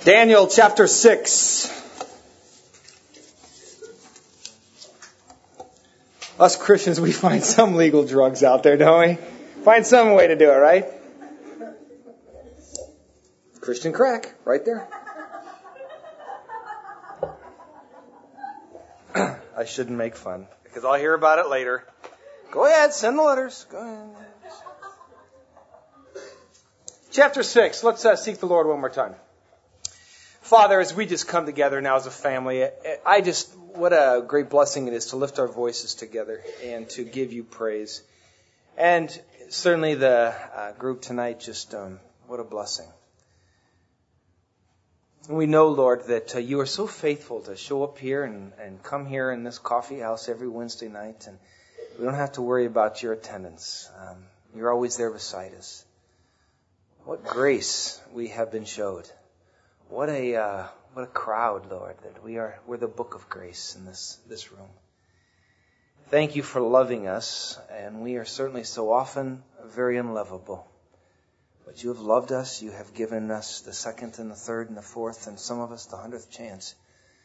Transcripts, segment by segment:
Daniel chapter 6. Us Christians, we find some legal drugs out there, don't we? Find some way to do it, right? Christian crack, right there. I shouldn't make fun, because I'll hear about it later. Go ahead, send the letters. Go ahead. Chapter 6. Let's seek the Lord one more time. Father, as we just come together now as a family, what a great blessing it is to lift our voices together and to give you praise. And certainly the group tonight, what a blessing. And we know, Lord, that you are so faithful to show up here and come here in this coffee house every Wednesday night. And we don't have to worry about your attendance. You're always there beside us. What grace we have been showed. What a crowd, Lord, that we're the book of grace in this room. Thank you for loving us, and we are certainly so often very unlovable. But you have loved us, you have given us the second and the third and the fourth, and some of us the 100th chance.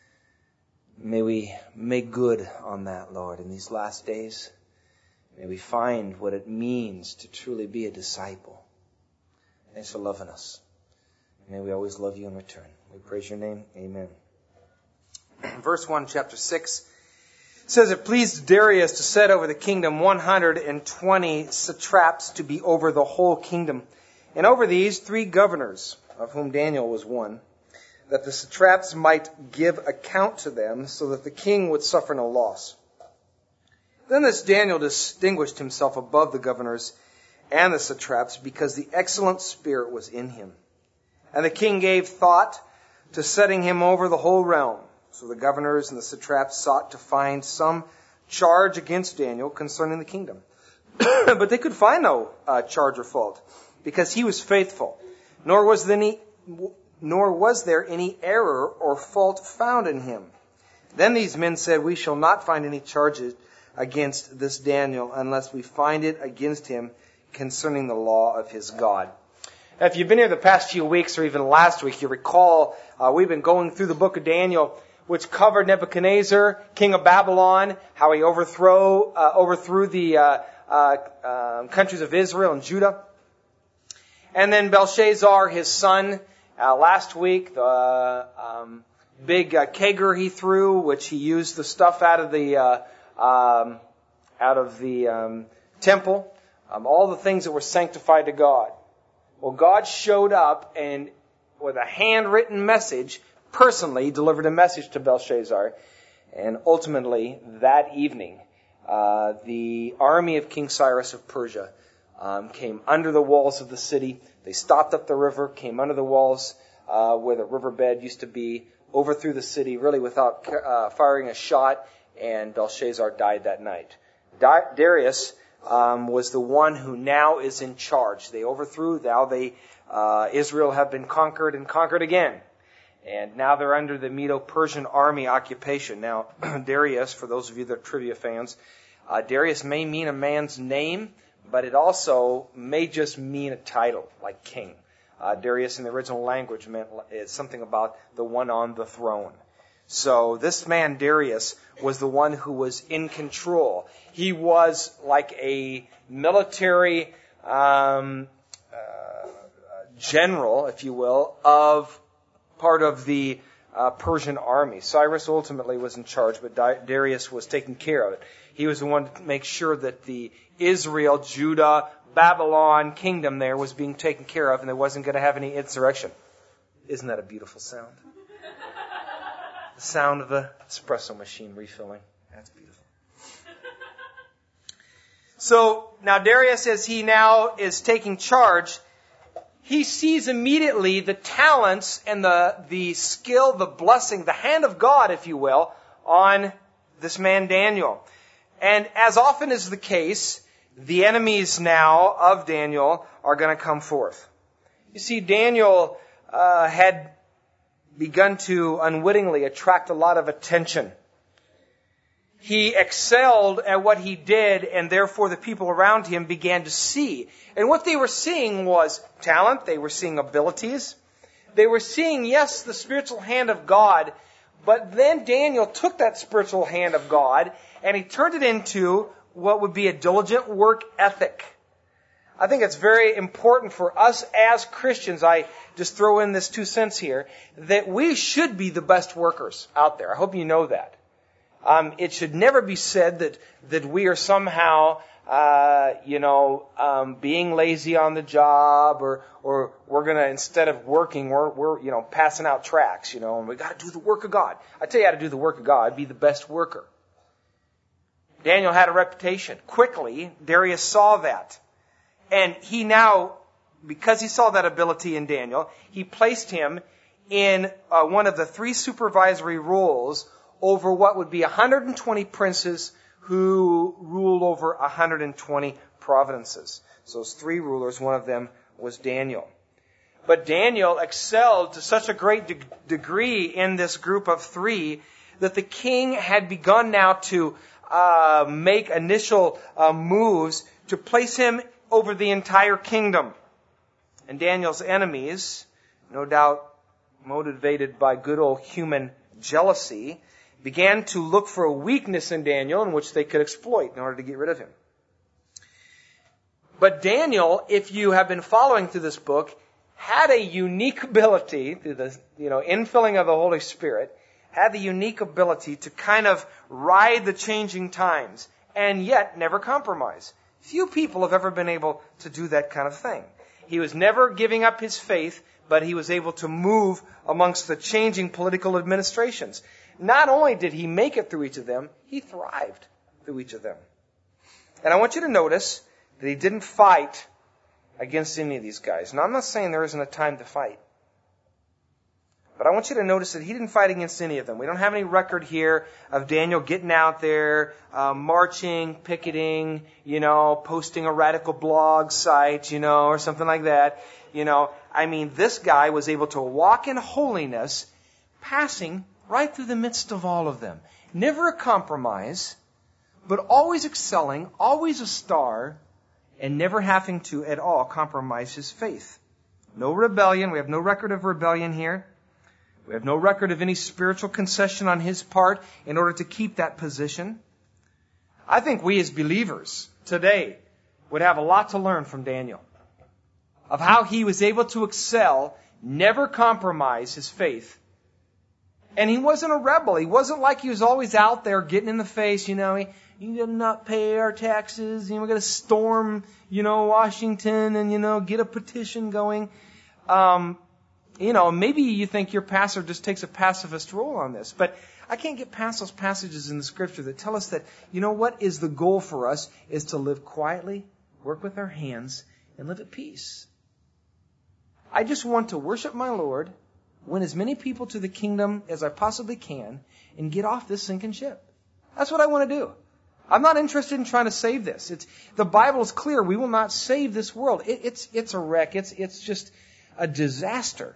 May we make good on that, Lord, in these last days. May we find what it means to truly be a disciple. Thanks for loving us. May we always love you in return. We praise your name. Amen. Verse 1, chapter 6, says, it pleased Darius to set over the kingdom 120 satraps to be over the whole kingdom. And over these 3 governors, of whom Daniel was one, that the satraps might give account to them, so that the king would suffer no loss. Then this Daniel distinguished himself above the governors and the satraps, because the excellent spirit was in him. And the king gave thought to setting him over the whole realm. So the governors and the satraps sought to find some charge against Daniel concerning the kingdom. But they could find no charge or fault, because he was faithful, nor was there any error or fault found in him. Then these men said, we shall not find any charges against this Daniel unless we find it against him concerning the law of his God. Now, if you've been here the past few weeks or even last week, you recall we've been going through the book of Daniel, which covered Nebuchadnezzar, king of Babylon, how he overthrew the countries of Israel and Judah. And then Belshazzar, his son, last week, the big kegger he threw, which he used the stuff out of the temple, all the things that were sanctified to God. Well, God showed up and with a handwritten message, personally delivered a message to Belshazzar. And ultimately, that evening, the army of King Cyrus of Persia came under the walls of the city. They stopped up the river, came under the walls where the riverbed used to be, overthrew the city really without firing a shot, and Belshazzar died that night. Darius was the one who now is in charge. They overthrew. Now Israel have been conquered and conquered again. And now they're under the Medo-Persian army occupation. Now, Darius, for those of you that are trivia fans, Darius may mean a man's name, but it also may just mean a title, like king. Darius in the original language meant something about the one on the throne. So this man, Darius, was the one who was in control. He was like a military general, if you will, of part of the Persian army. Cyrus ultimately was in charge, but Darius was taking care of it. He was the one to make sure that the Israel, Judah, Babylon kingdom there was being taken care of, and there wasn't going to have any insurrection. Isn't that a beautiful sound? The sound of the espresso machine refilling. That's beautiful. So now Darius, as he now is taking charge, he sees immediately the talents and the skill, the blessing, the hand of God, if you will, on this man Daniel. And as often is the case, the enemies now of Daniel are going to come forth. You see, Daniel had begun to unwittingly attract a lot of attention. He excelled at what he did, and therefore the people around him began to see. And what they were seeing was talent. They were seeing abilities. They were seeing, yes, the spiritual hand of God, but then Daniel took that spiritual hand of God and he turned it into what would be a diligent work ethic. I think it's very important for us as Christians, I just throw in this 2 cents here, that we should be the best workers out there. I hope you know that. It should never be said that we are somehow, being lazy on the job, or we're gonna, instead of working, we're passing out tracts, and we gotta do the work of God. I tell you how to do the work of God, be the best worker. Daniel had a reputation. Quickly, Darius saw that. And he now, because he saw that ability in Daniel, he placed him in one of the 3 supervisory roles over what would be 120 princes who ruled over 120 provinces. So those 3 rulers, one of them was Daniel. But Daniel excelled to such a great degree in this group of 3 that the king had begun now to make initial moves to place him over the entire kingdom. And Daniel's enemies, no doubt motivated by good old human jealousy, began to look for a weakness in Daniel in which they could exploit in order to get rid of him. But Daniel, if you have been following through this book, had a unique ability through the infilling of the Holy Spirit, had the unique ability to kind of ride the changing times and yet never compromise. Few people have ever been able to do that kind of thing. He was never giving up his faith, but he was able to move amongst the changing political administrations. Not only did he make it through each of them, he thrived through each of them. And I want you to notice that he didn't fight against any of these guys. Now, I'm not saying there isn't a time to fight. But I want you to notice that he didn't fight against any of them. We don't have any record here of Daniel getting out there, marching, picketing, posting a radical blog site, or something like that. This guy was able to walk in holiness, passing right through the midst of all of them. Never a compromise, but always excelling, always a star, and never having to at all compromise his faith. No rebellion. We have no record of rebellion here. We have no record of any spiritual concession on his part in order to keep that position. I think we as believers today would have a lot to learn from Daniel of how he was able to excel, never compromise his faith. And he wasn't a rebel. He wasn't like he was always out there getting in the face, you gotta not pay our taxes, we gotta storm, Washington and, get a petition going. Maybe you think your pastor just takes a pacifist role on this, but I can't get past those passages in the Scripture that tell us that, what is the goal for us is to live quietly, work with our hands, and live at peace. I just want to worship my Lord, win as many people to the kingdom as I possibly can, and get off this sinking ship. That's what I want to do. I'm not interested in trying to save this. The Bible is clear. We will not save this world. It's a wreck. It's just a disaster.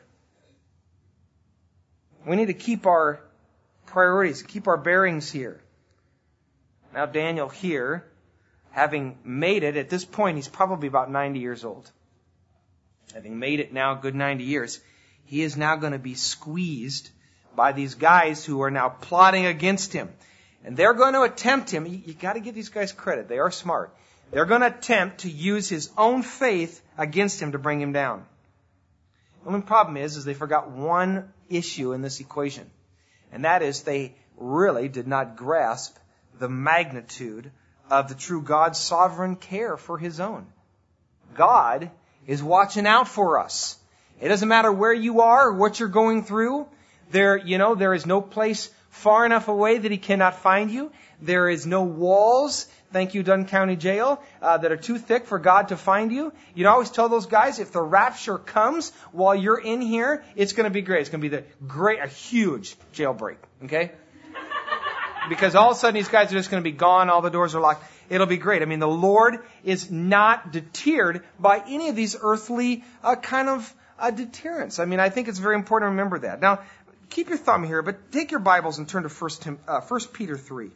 We need to keep our priorities, keep our bearings here. Now Daniel here, having made it, at this point he's probably about 90 years old. Having made it now a good 90 years, he is now going to be squeezed by these guys who are now plotting against him. And they're going to attempt him. You got to give these guys credit. They are smart. They're going to attempt to use his own faith against him to bring him down. The only problem is they forgot one issue in this equation. And that is they really did not grasp the magnitude of the true God's sovereign care for his own. God is watching out for us. It doesn't matter where you are or what you're going through. There is no place far enough away that he cannot find you. There is no walls, thank you, Dunn County Jail, that are too thick for God to find you. You always tell those guys, if the rapture comes while you're in here, it's going to be great. It's going to be a huge jailbreak, okay? Because all of a sudden these guys are just going to be gone, all the doors are locked. It'll be great. The Lord is not deterred by any of these earthly deterrents. I think it's very important to remember that. Now, keep your thumb here, but take your Bibles and turn to 1 Peter 3.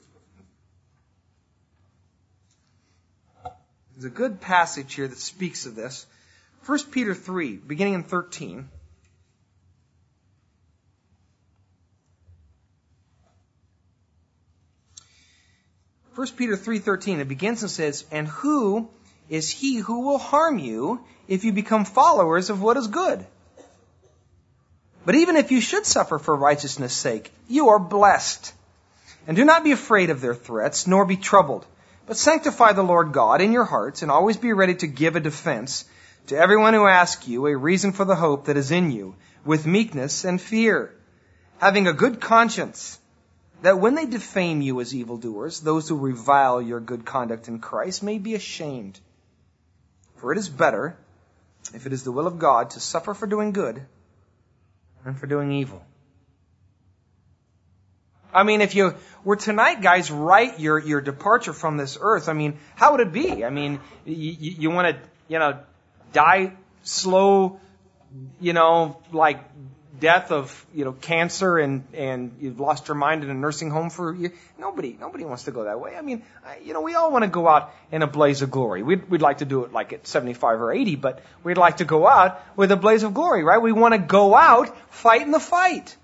There's a good passage here that speaks of this. 1 Peter 3, beginning in 13. 1 Peter 3:13, it begins and says, "And who is he who will harm you if you become followers of what is good? But even if you should suffer for righteousness' sake, you are blessed. And do not be afraid of their threats, nor be troubled. But sanctify the Lord God in your hearts, and always be ready to give a defense to everyone who asks you a reason for the hope that is in you, with meekness and fear, having a good conscience, that when they defame you as evildoers, those who revile your good conduct in Christ may be ashamed. For it is better, if it is the will of God, to suffer for doing good than for doing evil." I mean, if you were tonight, guys, write your departure from this earth, I mean, how would it be? I mean, you want to, die slow, like death of, cancer and you've lost your mind in a nursing home for you. Nobody wants to go that way. I mean, we all want to go out in a blaze of glory. We'd like to do it like at 75 or 80, but we'd like to go out with a blaze of glory, right? We want to go out fighting the fight.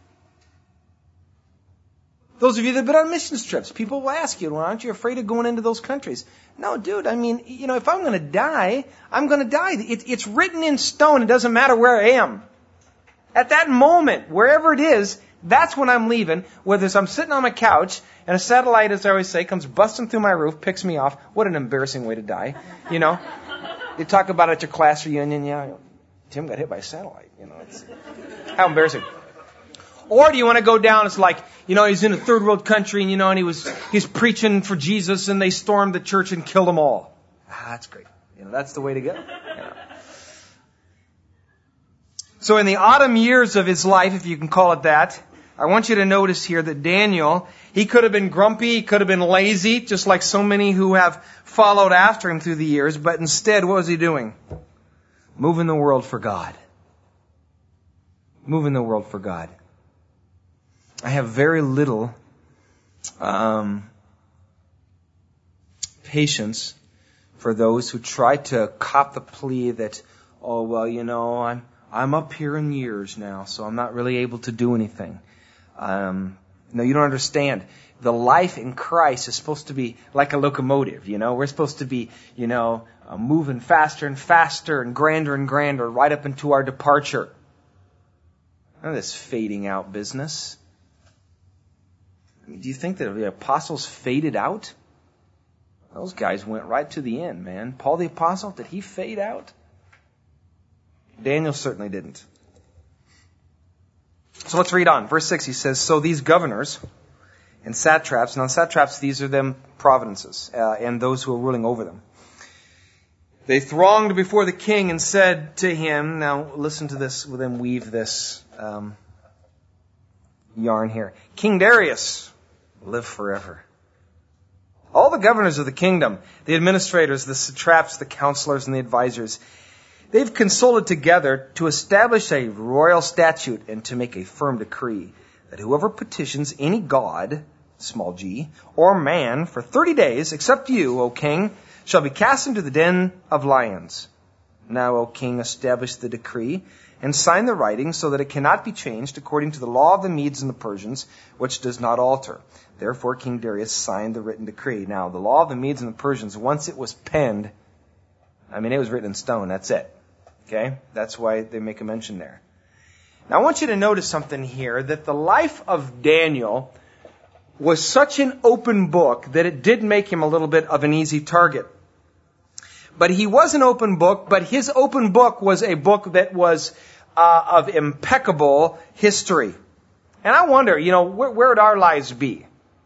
Those of you that have been on missions trips, people will ask you, well, aren't you afraid of going into those countries? No, dude, I mean, if I'm going to die, I'm going to die. It's written in stone. It doesn't matter where I am. At that moment, wherever it is, that's when I'm leaving. Whether it's I'm sitting on my couch and a satellite, as I always say, comes busting through my roof, picks me off. What an embarrassing way to die. You talk about it at your class reunion. Yeah, Tim got hit by a satellite. It's how embarrassing. Or do you want to go down? It's like, he's in a third world country and, he's preaching for Jesus and they stormed the church and killed them all. That's great. That's the way to go. So in the autumn years of his life, if you can call it that, I want you to notice here that Daniel, he could have been grumpy, he could have been lazy, just like so many who have followed after him through the years, but instead, what was he doing? Moving the world for God. Moving the world for God. I have very little patience for those who try to cop the plea that, oh, well, I'm up here in years now, so I'm not really able to do anything. No, you don't understand. The life in Christ is supposed to be like a locomotive, We're supposed to be, moving faster and faster and grander right up into our departure. None of this fading out business. Do you think that the apostles faded out? Those guys went right to the end, man. Paul the apostle, did he fade out? Daniel certainly didn't. So let's read on. Verse 6, he says, "So these governors and satraps," now satraps, these are them providences, and those who are ruling over them. "They thronged before the king and said to him," now listen to this, we'll then weave this yarn here. "King Darius, live forever. All the governors of the kingdom, the administrators, the satraps, the counselors, and the advisors, they've consulted together to establish a royal statute and to make a firm decree that whoever petitions any god, small g, or man for 30 days, except you, O king, shall be cast into the den of lions. Now, O king, establish the decree and sign the writing so that it cannot be changed according to the law of the Medes and the Persians, which does not alter." Therefore, King Darius signed the written decree. Now, the law of the Medes and the Persians, once it was penned, it was written in stone. That's it. Okay? That's why they make a mention there. Now, I want you to notice something here, that the life of Daniel was such an open book that it did make him a little bit of an easy target. But he was an open book, but his open book was a book that was of impeccable history. And I wonder, where would our lives be?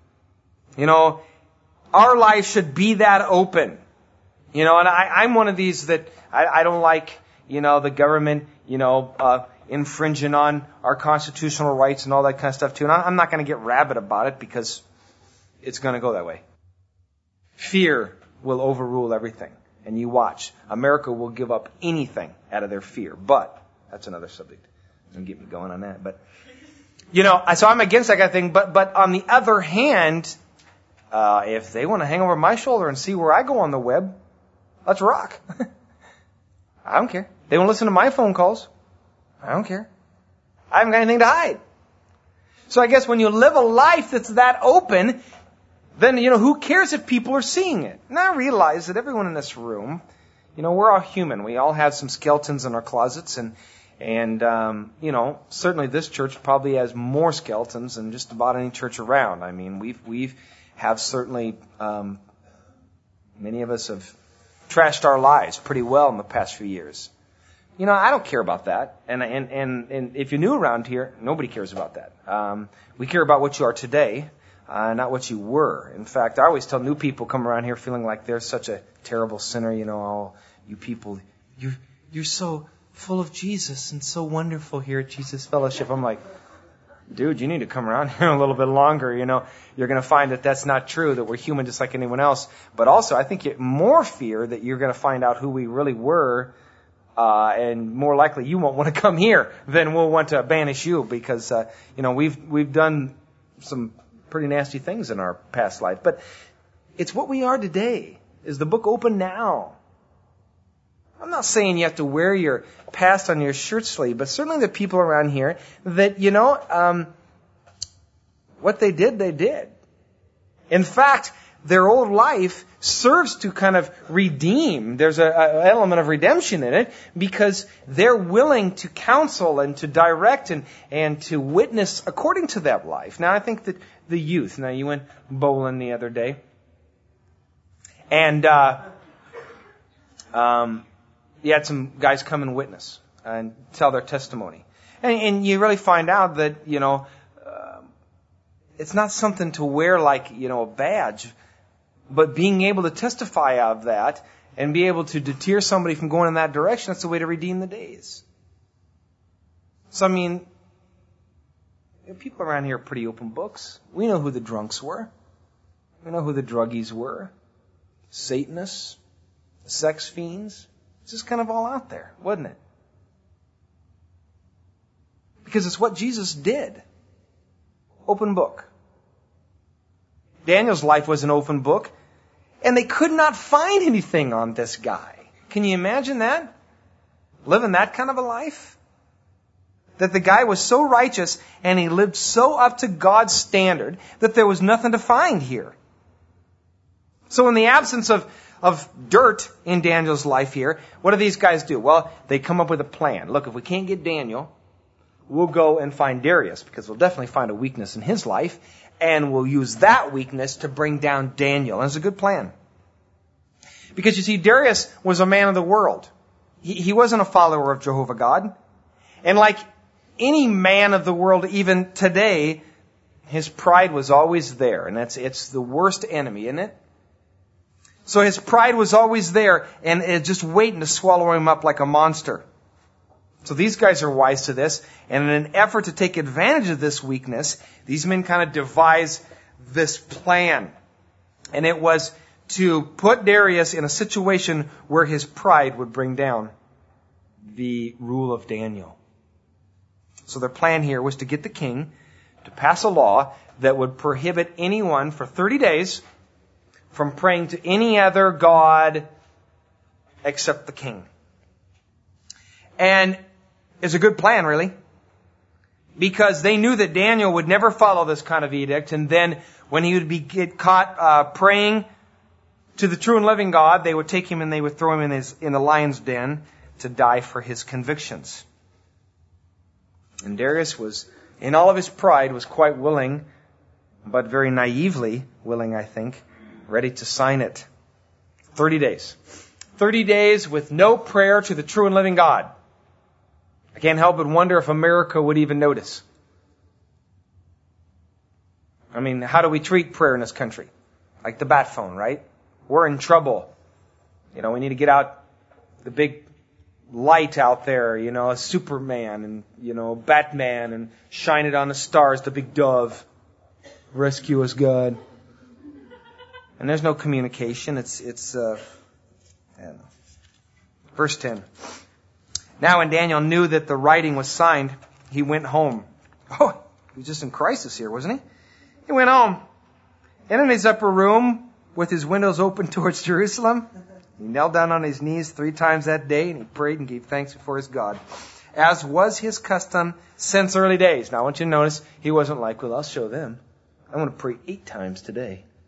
Our lives should be that open. And I'm one of these that I don't like, the government, infringing on our constitutional rights and all that kind of stuff too. And I'm not going to get rabid about it because it's going to go that way. Fear will overrule everything. And you watch. America will give up anything out of their fear. But that's another subject. Don't get me going on that. But, so I'm against that kind of thing. But on the other hand, if they want to hang over my shoulder and see where I go on the web, let's rock. I don't care. They won't listen to my phone calls. I don't care. I haven't got anything to hide. So I guess when you live a life that's that open, then, who cares if people are seeing it? And I realize that everyone in this room, we're all human. We all have some skeletons in our closets, and certainly this church probably has more skeletons than just about any church around. I mean, we've have certainly, many of us have trashed our lives pretty well in the past few years. I don't care about that. And if you're new around here, nobody cares about that. We care about what you are today, not what you were. In fact, I always tell new people come around here feeling like they're such a terrible sinner, oh, you people, you're so full of Jesus and so wonderful here at Jesus Fellowship. I'm like, dude, you need to come around here a little bit longer. You're going to find that that's not true, that we're human just like anyone else. But also, I think you more fear that you're going to find out who we really were, and more likely you won't want to come here than we'll want to banish you because, we've done some pretty nasty things in our past life. But it's what we are today. Is the book open now? I'm not saying you have to wear your past on your shirt sleeve, but certainly the people around here that, what they did, they did. In fact, their old life serves to kind of redeem. There's an element of redemption in it because they're willing to counsel and to direct and to witness according to that life. Now, I think that the youth, you went bowling the other day, and you had some guys come and witness and tell their testimony. And you really find out that, it's not something to wear like, a badge, but being able to testify of that and be able to deter somebody from going in that direction, that's the way to redeem the days. So, people around here are pretty open books. We know who the drunks were. We know who the druggies were. Satanists, sex fiends. It's just kind of all out there, wasn't it? Because it's what Jesus did. Open book. Daniel's life was an open book, and they could not find anything on this guy. Can you imagine that? Living that kind of a life? That the guy was so righteous, and he lived so up to God's standard, that there was nothing to find here. So in the absence of dirt in Daniel's life here, what do these guys do? Well, they come up with a plan. Look, if we can't get Daniel, we'll go and find Darius, because we'll definitely find a weakness in his life, and we'll use that weakness to bring down Daniel. And it's a good plan. Because you see, Darius was a man of the world. He wasn't a follower of Jehovah God. And like any man of the world, even today, his pride was always there. And it's the worst enemy, isn't it? So his pride was always there, and it's just waiting to swallow him up like a monster. So these guys are wise to this, and in an effort to take advantage of this weakness, these men kind of devise this plan. And it was to put Darius in a situation where his pride would bring down the rule of Daniel. So their plan here was to get the king to pass a law that would prohibit anyone for 30 days from praying to any other god except the king. And it's a good plan, really, because they knew that Daniel would never follow this kind of edict, and then when he would get caught praying to the true and living God, they would take him and they would throw him in the lion's den to die for his convictions. And Darius was, in all of his pride, was quite willing, but very naively willing, I think, ready to sign it. 30 days. 30 days with no prayer to the true and living God. I can't help but wonder if America would even notice. How do we treat prayer in this country? Like the bat phone, right? We're in trouble. We need to get out the big light out there, a Superman and, Batman, and shine it on the stars, the big dove. Rescue us, God. And there's no communication. It's I don't know. Verse 10. Now when Daniel knew that the writing was signed, he went home. Oh, he was just in crisis here, wasn't he? He went home. And in his upper room, with his windows open towards Jerusalem, he knelt down on his knees 3 times that day, and he prayed and gave thanks before his God, as was his custom since early days. Now I want you to notice, he wasn't like, well, I'll show them. I'm going to pray 8 times today.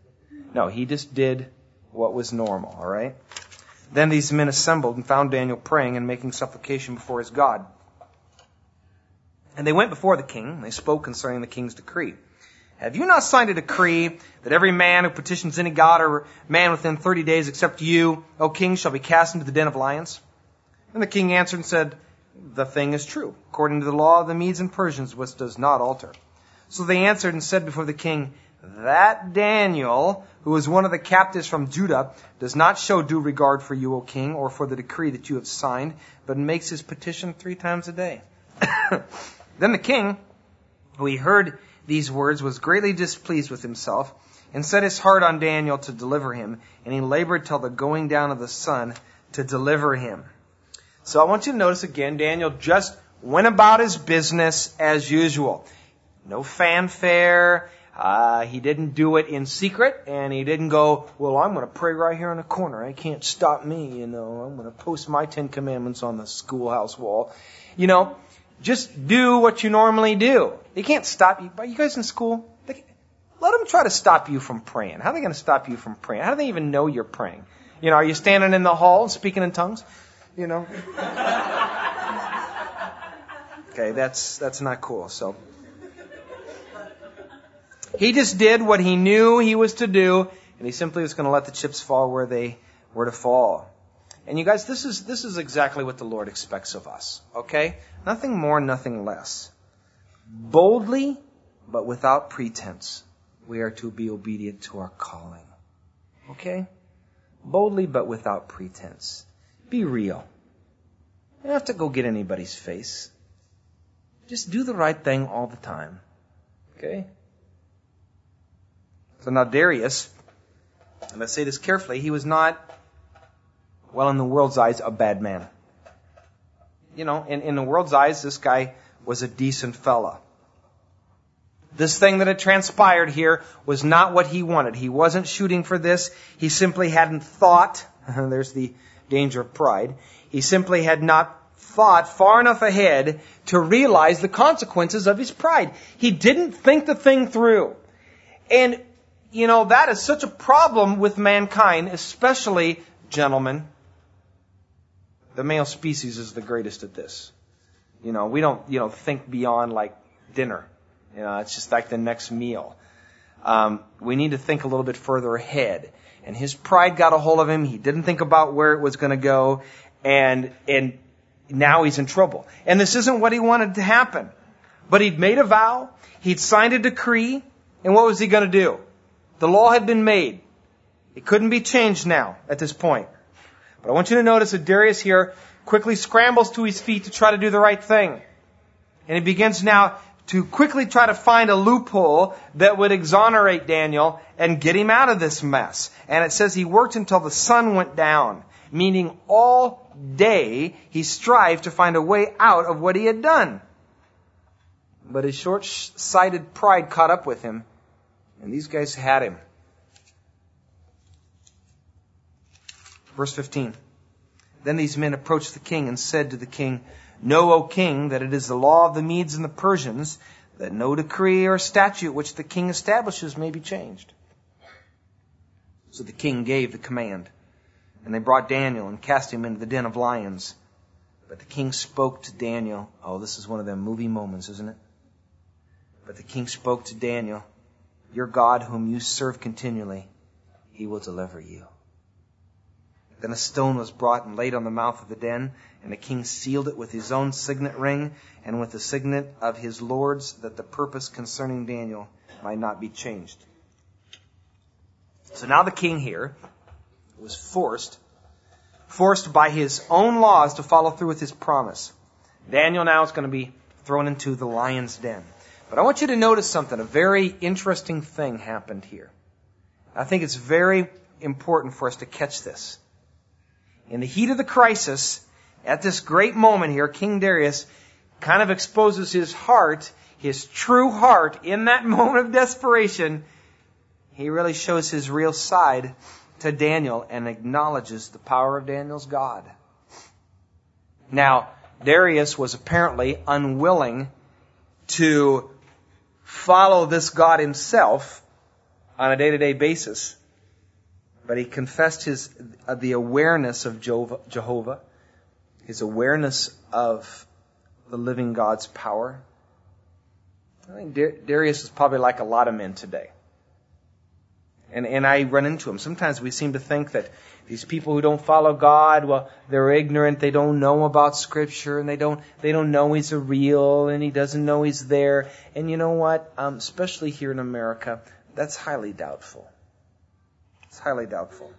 No, he just did what was normal, all right? Then these men assembled and found Daniel praying and making supplication before his God. And they went before the king, and they spoke concerning the king's decree. Have you not signed a decree that every man who petitions any god or man within 30 days except you, O king, shall be cast into the den of lions? And the king answered and said, the thing is true, according to the law of the Medes and Persians, which does not alter. So they answered and said before the king, that Daniel, who is one of the captives from Judah, does not show due regard for you, O king, or for the decree that you have signed, but makes his petition 3 times a day. Then the king, who he heard these words, was greatly displeased with himself, and set his heart on Daniel to deliver him, and he labored till the going down of the sun to deliver him. So I want you to notice again, Daniel just went about his business as usual. No fanfare. He didn't do it in secret, and he didn't go, well, I'm going to pray right here in the corner. I can't stop me, I'm going to post my 10 commandments on the schoolhouse wall. Just do what you normally do. They can't stop you. Are you guys in school? Let them try to stop you from praying. How are they going to stop you from praying? How do they even know you're praying? Are you standing in the hall speaking in tongues? Okay, that's not cool. So he just did what he knew he was to do, and he simply was going to let the chips fall where they were to fall. And you guys, this is exactly what the Lord expects of us. Okay? Nothing more, nothing less. Boldly, but without pretense, we are to be obedient to our calling. Okay? Boldly, but without pretense. Be real. You don't have to go get anybody's face. Just do the right thing all the time. Okay? So now Darius, and let's say this carefully, he was not, well, in the world's eyes, a bad man. In the world's eyes, this guy was a decent fella. This thing that had transpired here was not what he wanted. He wasn't shooting for this. He simply hadn't thought. There's the danger of pride. He simply had not thought far enough ahead to realize the consequences of his pride. He didn't think the thing through. And, that is such a problem with mankind, especially, gentlemen. The male species is the greatest at this. We don't, think beyond like dinner. It's just like the next meal. We need to think a little bit further ahead. And his pride got a hold of him. He didn't think about where it was going to go. And now he's in trouble. And this isn't what he wanted to happen. But he'd made a vow. He'd signed a decree. And what was he going to do? The law had been made. It couldn't be changed now at this point. But I want you to notice that Darius here quickly scrambles to his feet to try to do the right thing. And he begins now to quickly try to find a loophole that would exonerate Daniel and get him out of this mess. And it says he worked until the sun went down, meaning all day he strived to find a way out of what he had done. But his short-sighted pride caught up with him, and these guys had him. Verse 15. Then these men approached the king and said to the king, Know, O king, that it is the law of the Medes and the Persians that no decree or statute which the king establishes may be changed. So the king gave the command, and they brought Daniel and cast him into the den of lions. But the king spoke to Daniel. Oh, this is one of them movie moments, isn't it? But the king spoke to Daniel, Your God, whom you serve continually, he will deliver you. Then a stone was brought and laid on the mouth of the den, and the king sealed it with his own signet ring and with the signet of his lords, that the purpose concerning Daniel might not be changed. So now the king here was forced by his own laws to follow through with his promise. Daniel now is going to be thrown into the lion's den. But I want you to notice something. A very interesting thing happened here. I think it's very important for us to catch this. In the heat of the crisis, at this great moment here, King Darius kind of exposes his heart, his true heart, in that moment of desperation. He really shows his real side to Daniel and acknowledges the power of Daniel's God. Now, Darius was apparently unwilling to follow this God himself on a day-to-day basis. But he confessed the awareness of Jehovah, his awareness of the living God's power. I think Darius is probably like a lot of men today. And I run into him. Sometimes we seem to think that these people who don't follow God, well, they're ignorant, they don't know about Scripture, and they don't know He's a real, and He doesn't know He's there. And you know what? Especially here in America, that's highly doubtful. It's highly doubtful.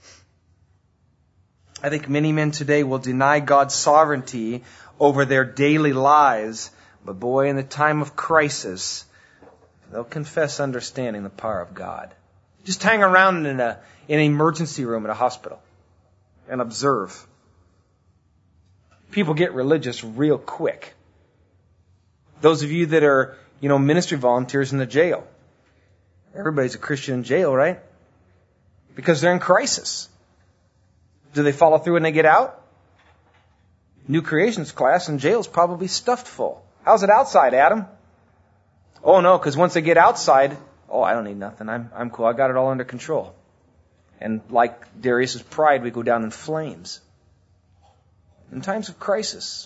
I think many men today will deny God's sovereignty over their daily lives, but boy, in the time of crisis, they'll confess understanding the power of God. Just hang around in an emergency room at a hospital and observe. People get religious real quick. Those of you that are, ministry volunteers in the jail. Everybody's a Christian in jail, right? Because they're in crisis. Do they follow through when they get out? New creations class in jail is probably stuffed full. How's it outside, Adam? Oh no, because once they get outside, I don't need nothing. I'm cool. I got it all under control. And like Darius's pride, we go down in flames. In times of crisis.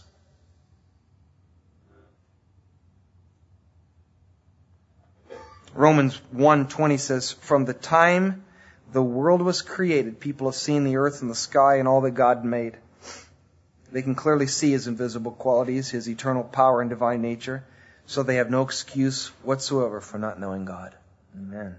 Romans 1:20 says, "From the time the world was created, people have seen the earth and the sky and all that God made. They can clearly see His invisible qualities, His eternal power and divine nature, so they have no excuse whatsoever for not knowing God." Amen.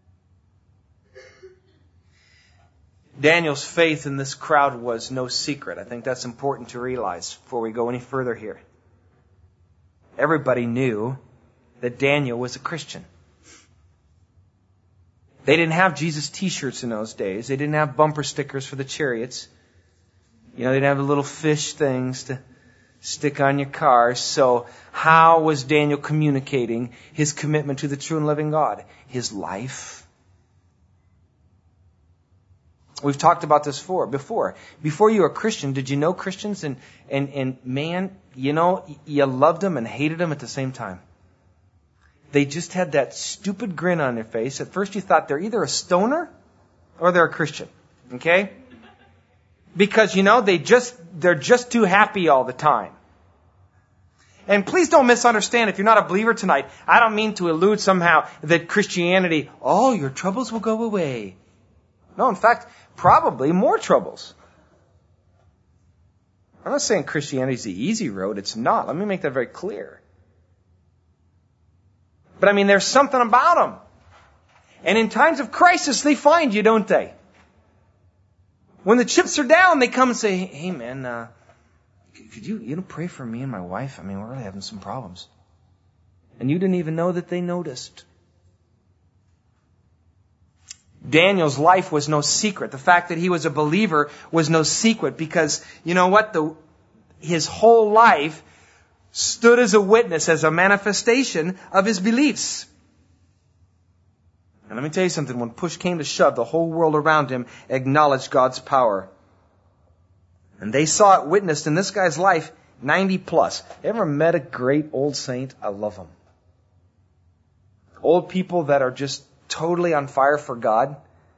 Daniel's faith in this crowd was no secret. I think that's important to realize before we go any further here. Everybody knew that Daniel was a Christian. They didn't have Jesus t-shirts in those days. They didn't have bumper stickers for the chariots. They didn't have the little fish things to stick on your car. So how was Daniel communicating his commitment to the true and living God? His life. We've talked about this before. Before you were a Christian, did you know Christians? And man, you loved them and hated them at the same time. They just had that stupid grin on their face. At first you thought they're either a stoner or they're a Christian. Okay? Because, they're just too happy all the time. And please don't misunderstand if you're not a believer tonight. I don't mean to allude somehow that Christianity, your troubles will go away. No, in fact, probably more troubles. I'm not saying Christianity is the easy road. It's not. Let me make that very clear. But there's something about them. And in times of crisis, they find you, don't they? When the chips are down, they come and say, "Hey man, could you pray for me and my wife? We're really having some problems." And you didn't even know that they noticed. Daniel's life was no secret. The fact that he was a believer was no secret because, his whole life stood as a witness, as a manifestation of his beliefs. And let me tell you something. When push came to shove, the whole world around him acknowledged God's power. And they saw it witnessed in this guy's life 90 plus. Ever met a great old saint? I love them. Old people that are just totally on fire for God.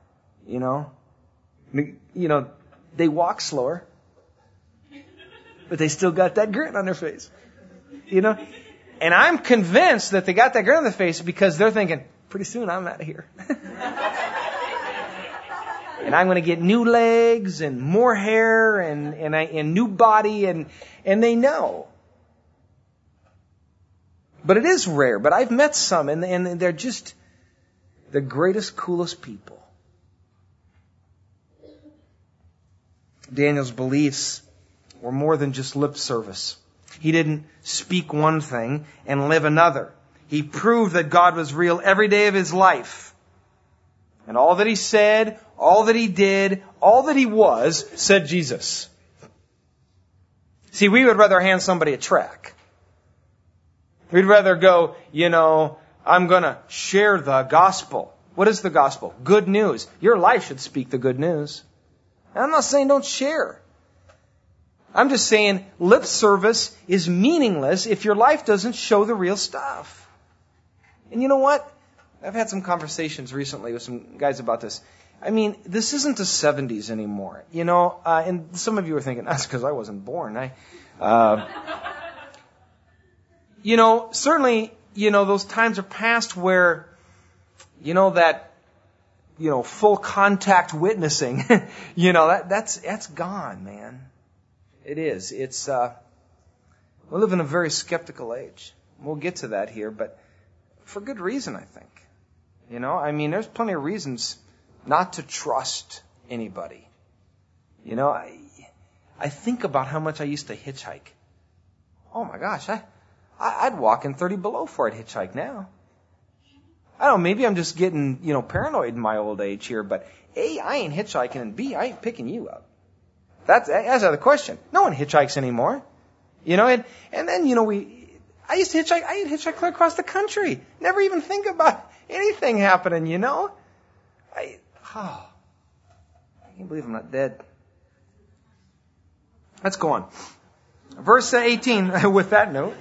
They walk slower. But they still got that grin on their face. And I'm convinced that they got that grin on their face because they're thinking, pretty soon I'm out of here. And I'm going to get new legs and more hair and new body and they know. But it is rare. But I've met some and they're just the greatest, coolest people. Daniel's beliefs were more than just lip service. He didn't speak one thing and live another. He proved that God was real every day of his life. And all that he said, all that he did, all that he was, said Jesus. See, we would rather hand somebody a tract. We'd rather go, I'm going to share the gospel. What is the gospel? Good news. Your life should speak the good news. And I'm not saying don't share. I'm just saying lip service is meaningless if your life doesn't show the real stuff. And you know what? I've had some conversations recently with some guys about this. I mean, this isn't the 70s anymore, you know. And some of you are thinking that's because I wasn't born. You know, certainly, you know, those times are past where, you know, that, you know, full contact witnessing, you know, that's gone, man. It is. It's we live in a very skeptical age. We'll get to that here, but for good reason, I think. You know, I mean, there's plenty of reasons not to trust anybody. You know, I think about how much I used to hitchhike. Oh my gosh, I'd walk in 30 below before I'd hitchhike now. I don't know, maybe I'm just getting, you know, paranoid in my old age here, but A, I ain't hitchhiking, and B, I ain't picking you up. That's out of the question. No one hitchhikes anymore. You know, and then, you know, I used to hitchhike, I hitchhiked clear across the country. Never even think about anything happening, you know? I can't believe I'm not dead. Let's go on. Verse 18, with that note.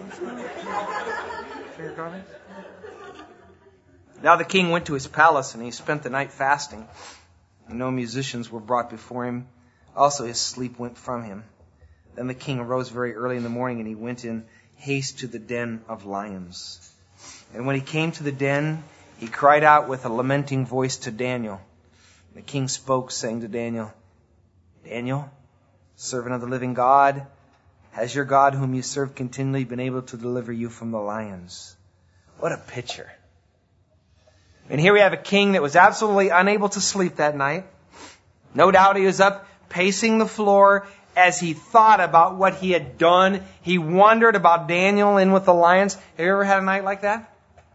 Now the king went to his palace, and he spent the night fasting. No musicians were brought before him. Also his sleep went from him. Then the king arose very early in the morning, and he went in haste to the den of lions. And when he came to the den, he cried out with a lamenting voice to Daniel. The king spoke, saying to Daniel, Daniel, servant of the living God, has your God, whom you serve continually, been able to deliver you from the lions? What a picture. And here we have a king that was absolutely unable to sleep that night. No doubt he was up pacing the floor as he thought about what he had done. He wondered about Daniel in with the lions. Have you ever had a night like that?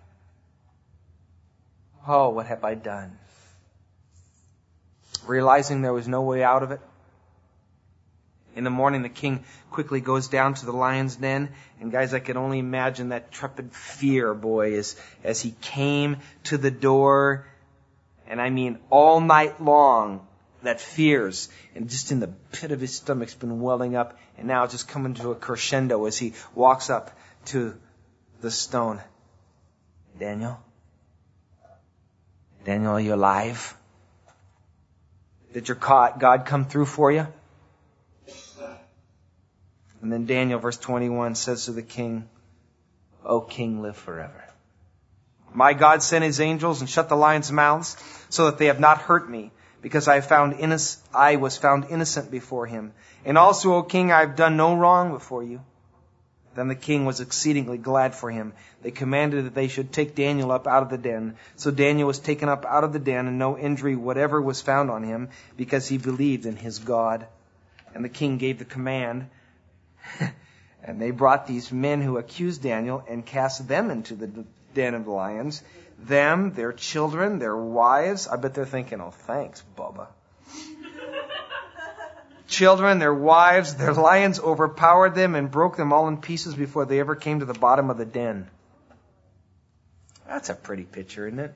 Oh, what have I done? Realizing there was no way out of it. In the morning, the king quickly goes down to the lion's den. And guys, I can only imagine that trepid fear, boy, as he came to the door. And I mean, all night long, that fears. And just in the pit of his stomach's been welling up. And now it's just coming to a crescendo as he walks up to the stone. Daniel? Daniel, are you alive? Did your God come through for you? And then Daniel, verse 21, says to the king, O king, live forever. My God sent his angels and shut the lions' mouths so that they have not hurt me, because I was found innocent before him. And also, O king, I have done no wrong before you. Then the king was exceedingly glad for him. They commanded that they should take Daniel up out of the den. So Daniel was taken up out of the den, and no injury whatever was found on him, because he believed in his God. And the king gave the command, and they brought these men who accused Daniel and cast them into the den of the lions. Them, their children, their wives. I bet they're thinking, oh, thanks, Bubba. Children, their wives, their lions overpowered them and broke them all in pieces before they ever came to the bottom of the den. That's a pretty picture, isn't it?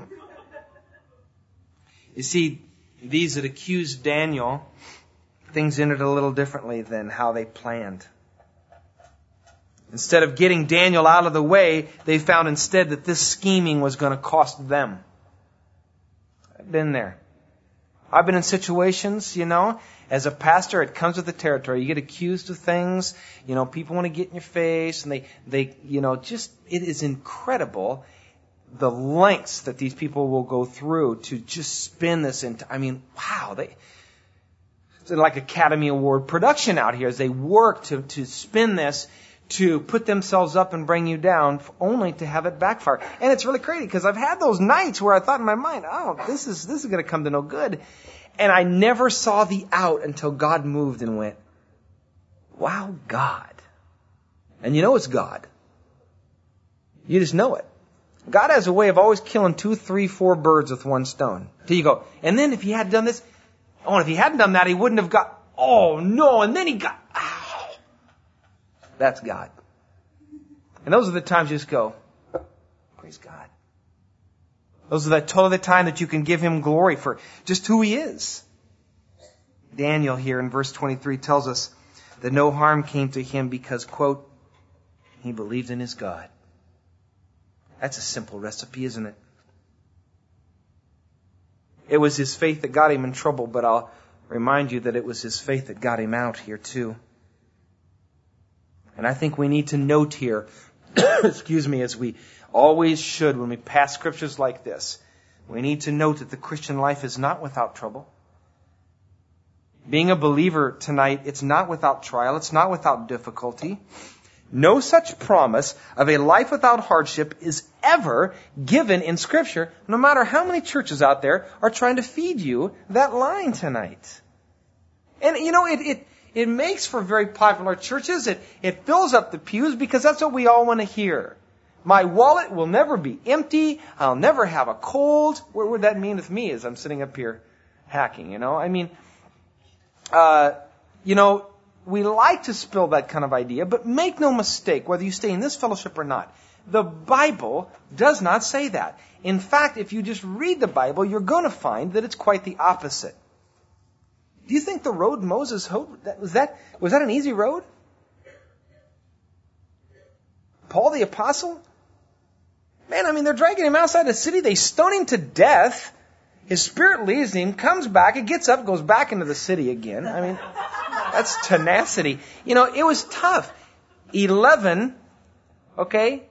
You see, these that accused Daniel, things ended a little differently than how they planned. Instead of getting Daniel out of the way, they found instead that this scheming was going to cost them. I've been there. I've been in situations, you know, as a pastor, it comes with the territory. You get accused of things, you know, people want to get in your face, and they, you know, just, it is incredible the lengths that these people will go through to just spin this into, I mean, wow, it's like Academy Award production out here as they work to spin this, to put themselves up and bring you down, only to have it backfire. And it's really crazy because I've had those nights where I thought in my mind, oh, this is going to come to no good. And I never saw the out until God moved and went, wow, God. And you know it's God. You just know it. God has a way of always killing 2, 3, 4 birds with one stone. Till you go, and then if he had done this, oh, and if he hadn't done that, he wouldn't have got, oh no, and then he got, ow. That's God. And those are the times you just go, praise God. Those are totally the time that you can give him glory for just who he is. Daniel here in verse 23 tells us that no harm came to him because, quote, he believed in his God. That's a simple recipe, isn't it? It was his faith that got him in trouble, but I'll remind you that it was his faith that got him out here too. And I think we need to note here, excuse me, as we always should when we pass scriptures like this, we need to note that the Christian life is not without trouble. Being a believer tonight, it's not without trial, it's not without difficulty. No such promise of a life without hardship is ever given in Scripture, no matter how many churches out there are trying to feed you that line tonight. And you know, it makes for very popular churches. It fills up the pews because that's what we all want to hear. My wallet will never be empty. I'll never have a cold. What would that mean with me as I'm sitting up here hacking, you know? I mean, we like to spill that kind of idea, but make no mistake, whether you stay in this fellowship or not, the Bible does not say that. In fact, if you just read the Bible, you're going to find that it's quite the opposite. Do you think the road Moses hoed, was that an easy road? Paul the Apostle? Man, I mean, they're dragging him outside the city. They stone him to death. His spirit leaves him, comes back, it gets up, goes back into the city again. I mean, that's tenacity. You know, it was tough. 11, of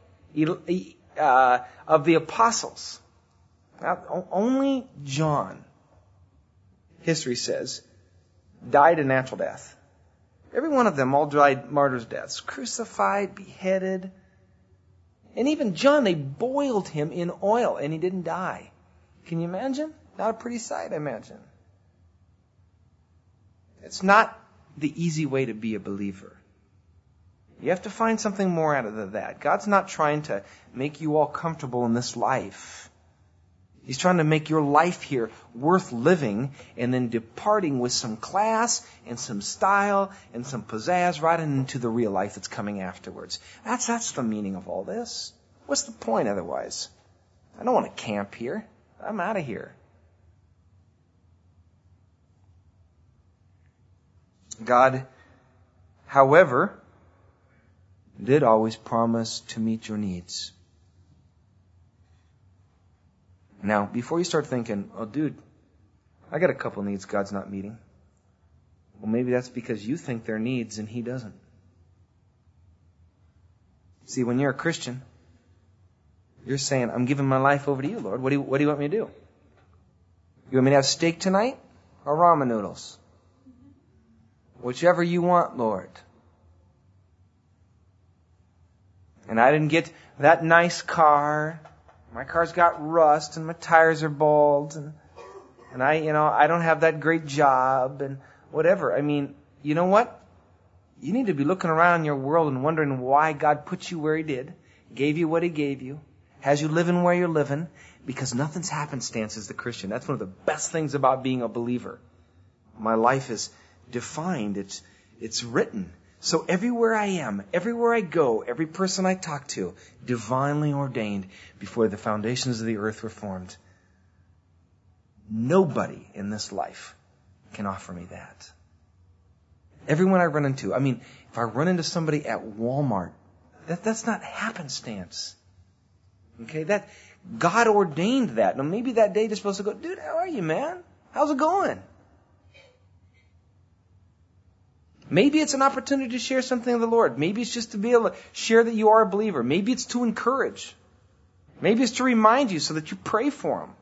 the apostles. Now, only John, history says, died a natural death. Every one of them all died martyrs' deaths. Crucified, beheaded. And even John, they boiled him in oil and he didn't die. Can you imagine? Not a pretty sight, I imagine. It's not the easy way to be a believer. You have to find something more out of that. God's not trying to make you all comfortable in this life. He's trying to make your life here worth living and then departing with some class and some style and some pizzazz right into the real life that's coming afterwards. That's the meaning of all this. What's the point otherwise? I don't want to camp here. I'm out of here. God, however, did always promise to meet your needs. Now, before you start thinking, oh, dude, I got a couple needs God's not meeting. Well, maybe that's because you think they're needs and He doesn't. See, when you're a Christian, you're saying, I'm giving my life over to you, Lord. What do you want me to do? You want me to have steak tonight or ramen noodles? Whichever you want, Lord. And I didn't get that nice car. My car's got rust and my tires are bald and I don't have that great job and whatever. I mean, you know what? You need to be looking around your world and wondering why God put you where He did, gave you what He gave you, has you living where you're living, because nothing's happenstance as the Christian. That's one of the best things about being a believer. My life is defined. It's written. So everywhere I am, everywhere I go, every person I talk to, divinely ordained before the foundations of the earth were formed. Nobody in this life can offer me that. Everyone I run into, I mean, if I run into somebody at Walmart, that's not happenstance. Okay, that God ordained that. Now maybe that day they're supposed to go, dude, how are you, man? How's it going? Maybe it's an opportunity to share something of the Lord. Maybe it's just to be able to share that you are a believer. Maybe it's to encourage. Maybe it's to remind you so that you pray for them.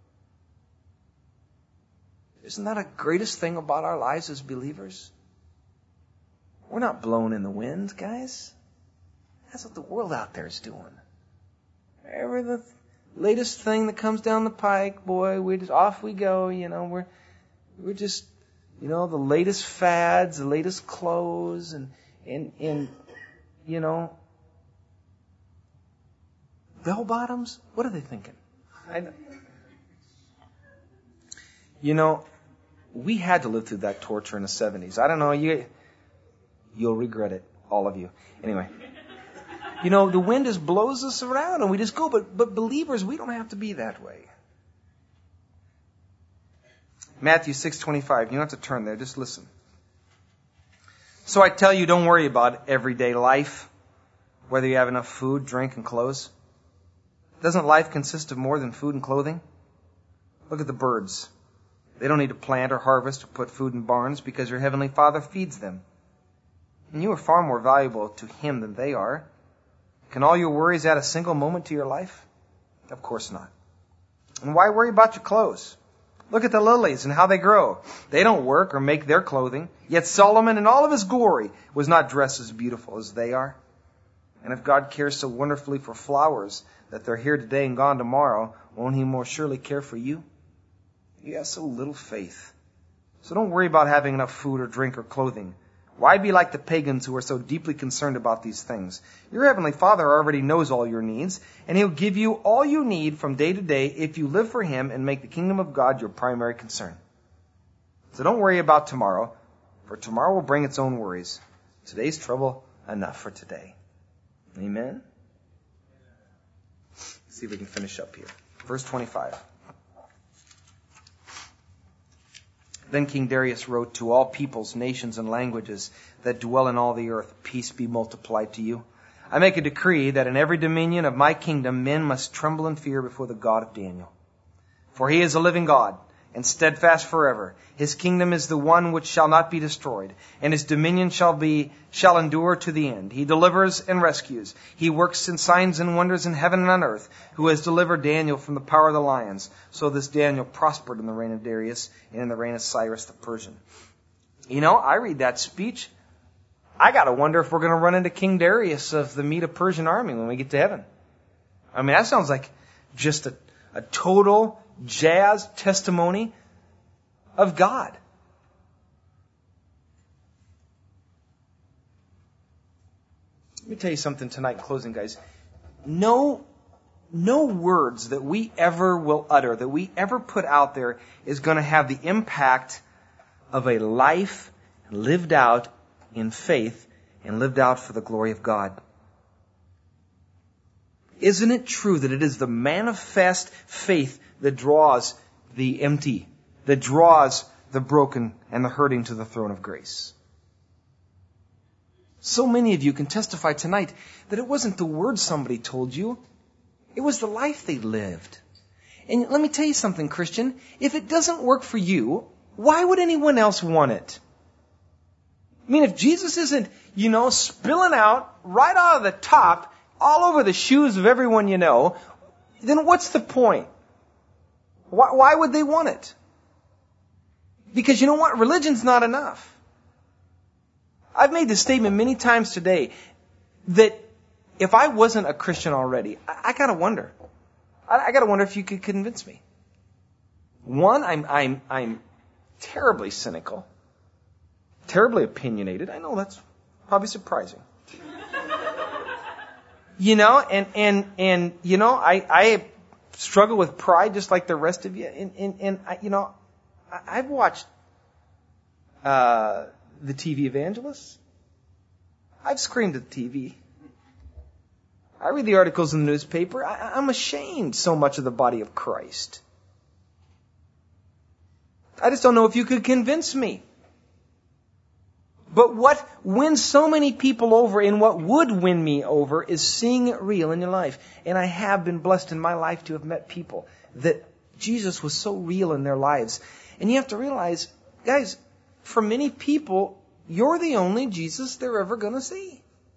Isn't that a greatest thing about our lives as believers? We're not blown in the wind, guys. That's what the world out there is doing. Every the latest thing that comes down the pike, boy, off we go. You know, we're just, you know, the latest fads, the latest clothes, and you know, bell bottoms. What are they thinking? You know, we had to live through that torture in the 70s. I don't know, you'll regret it, all of you. Anyway. You know, the wind just blows us around and we just go. But believers, we don't have to be that way. Matthew 6:25. You don't have to turn there. Just listen. So I tell you, don't worry about everyday life, whether you have enough food, drink, and clothes. Doesn't life consist of more than food and clothing? Look at the birds. They don't need to plant or harvest or put food in barns because your heavenly Father feeds them. And you are far more valuable to Him than they are. Can all your worries add a single moment to your life? Of course not. And why worry about your clothes? Look at the lilies and how they grow. They don't work or make their clothing. Yet Solomon in all of his glory was not dressed as beautiful as they are. And if God cares so wonderfully for flowers that they're here today and gone tomorrow, won't He more surely care for you? You have so little faith. So don't worry about having enough food or drink or clothing. Why be like the pagans who are so deeply concerned about these things? Your heavenly Father already knows all your needs, and He'll give you all you need from day to day if you live for Him and make the kingdom of God your primary concern. So don't worry about tomorrow, for tomorrow will bring its own worries. Today's trouble enough for today. Amen? Let's see if we can finish up here. Verse 25. Then King Darius wrote to all peoples, nations, and languages that dwell in all the earth, peace be multiplied to you. I make a decree that in every dominion of my kingdom men must tremble in fear before the God of Daniel. For He is a living God, and steadfast forever. His kingdom is the one which shall not be destroyed, and His dominion shall endure to the end. He delivers and rescues. He works in signs and wonders in heaven and on earth, who has delivered Daniel from the power of the lions. So this Daniel prospered in the reign of Darius and in the reign of Cyrus the Persian. You know, I read that speech. I got to wonder if we're going to run into King Darius of the Medo-Persian army when we get to heaven. I mean, that sounds like just a total jazz testimony of God. Let me tell you something tonight in closing, guys. No words that we ever will utter, that we ever put out there, is going to have the impact of a life lived out in faith and lived out for the glory of God. Isn't it true that it is the manifest faith that draws the empty, that draws the broken and the hurting to the throne of grace? So many of you can testify tonight that it wasn't the words somebody told you, it was the life they lived. And let me tell you something, Christian, if it doesn't work for you, why would anyone else want it? I mean, if Jesus isn't, spilling out right out of the top all over the shoes of everyone you know, then what's the point? Why would they want it? Because you know what? Religion's not enough. I've made this statement many times today that if I wasn't a Christian already, I gotta wonder. I gotta wonder if you could convince me. One, I'm terribly cynical, terribly opinionated. I know that's probably surprising. I struggle with pride just like the rest of you. I've watched the TV evangelists. I've screamed at the TV. I read the articles in the newspaper. I'm ashamed so much of the body of Christ. I just don't know if you could convince me. But what wins so many people over, and what would win me over, is seeing it real in your life. And I have been blessed in my life to have met people that Jesus was so real in their lives. And you have to realize, guys, for many people, you're the only Jesus they're ever going to see.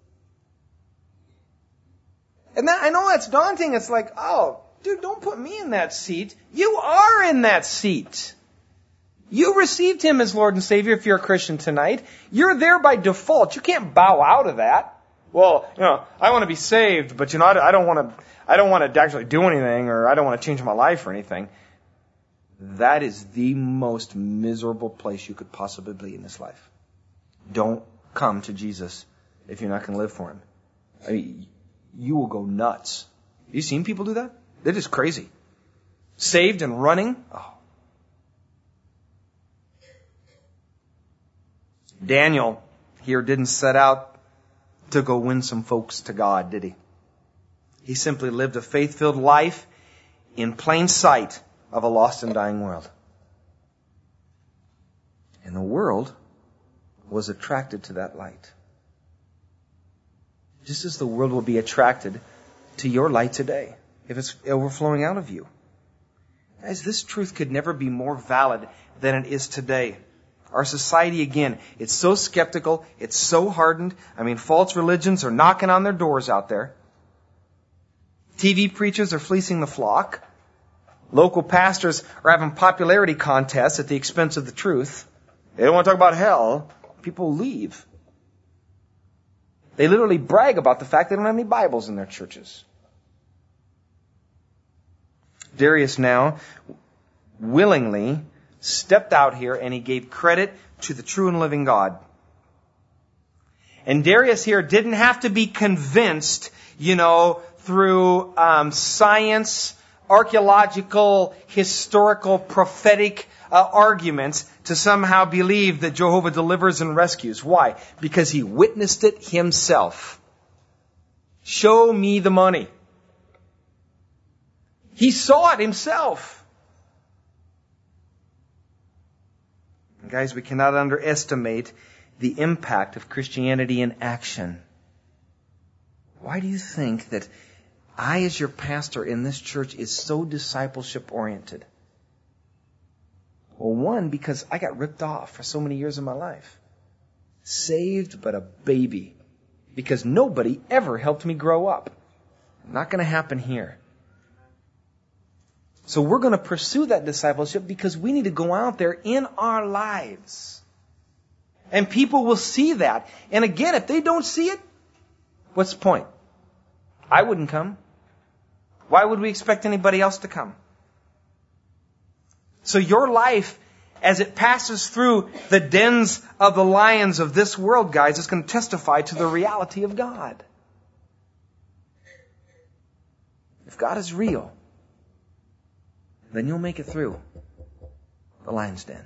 And I know that's daunting. It's like, oh, dude, don't put me in that seat. You are in that seat. You received Him as Lord and Savior if you're a Christian tonight. You're there by default. You can't bow out of that. Well, I want to be saved, but I don't want to actually do anything, or I don't want to change my life or anything. That is the most miserable place you could possibly be in this life. Don't come to Jesus if you're not going to live for Him. I mean, you will go nuts. You seen people do that? They're just crazy. Saved and running. Oh. Daniel here didn't set out to go win some folks to God, did he? He simply lived a faith-filled life in plain sight of a lost and dying world. And the world was attracted to that light. Just as the world will be attracted to your light today, if it's overflowing out of you. Guys, this truth could never be more valid than it is today. Our society, again, it's so skeptical, it's so hardened. False religions are knocking on their doors out there. TV preachers are fleecing the flock. Local pastors are having popularity contests at the expense of the truth. They don't want to talk about hell. People leave. They literally brag about the fact they don't have any Bibles in their churches. Darius now willingly stepped out here and he gave credit to the true and living God. And Darius here didn't have to be convinced, through science, archaeological, historical, prophetic arguments to somehow believe that Jehovah delivers and rescues. Why? Because he witnessed it himself. Show me the money. He saw it himself. And guys, we cannot underestimate the impact of Christianity in action. Why do you think that I, as your pastor in this church, is so discipleship oriented? Well, one, because I got ripped off for so many years of my life. Saved, but a baby. Because nobody ever helped me grow up. Not going to happen here. So we're going to pursue that discipleship because we need to go out there in our lives. And people will see that. And again, if they don't see it, what's the point? I wouldn't come. Why would we expect anybody else to come? So your life, as it passes through the dens of the lions of this world, guys, is going to testify to the reality of God. If God is real, then you'll make it through the lion's den.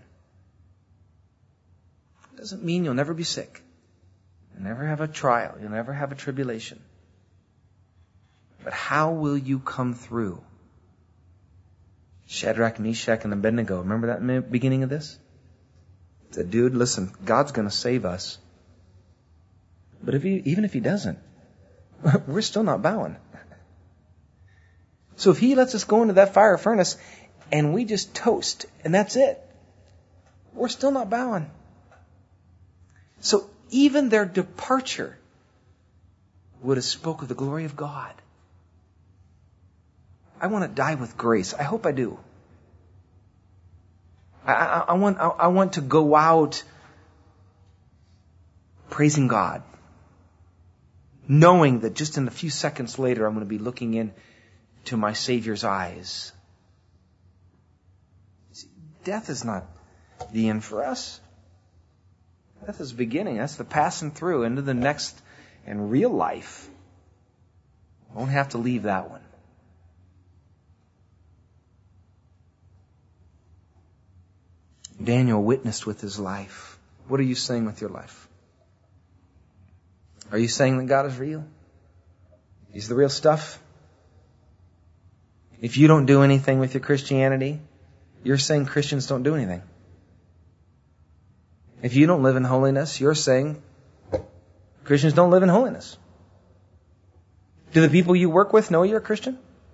It doesn't mean you'll never be sick. You'll never have a trial. You'll never have a tribulation. But how will you come through? Shadrach, Meshach, and Abednego. Remember that in the beginning of this? He said, dude, listen, God's going to save us. But even if He doesn't, we're still not bowing. So if He lets us go into that fire furnace and we just toast and that's it, we're still not bowing. So even their departure would have spoke of the glory of God. I want to die with grace. I hope I do. I want to go out praising God, knowing that just in a few seconds later I'm going to be looking into my Savior's eyes. See, death is not the end for us. Death is the beginning. That's the passing through into the next and real life. Won't have to leave that one. Daniel witnessed with his life. What are you saying with your life? Are you saying that God is real? He's the real stuff? If you don't do anything with your Christianity, you're saying Christians don't do anything. If you don't live in holiness, you're saying Christians don't live in holiness. Do the people you work with know you're a Christian?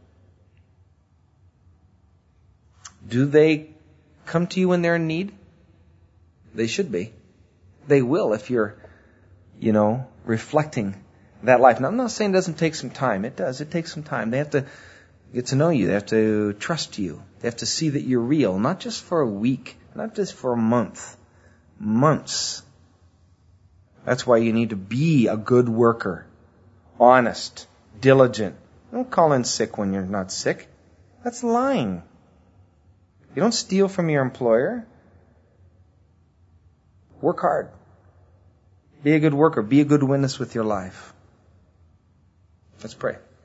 Do they come to you when they're in need? They should be. They will if you're, reflecting that life. Now, I'm not saying it doesn't take some time. It does. It takes some time. They have to get to know you. They have to trust you. They have to see that you're real, not just for a week, not just for a month. Months. That's why you need to be a good worker. Honest. Diligent. Don't call in sick when you're not sick. That's lying. You don't steal from your employer. Work hard. Be a good worker. Be a good witness with your life. Let's pray.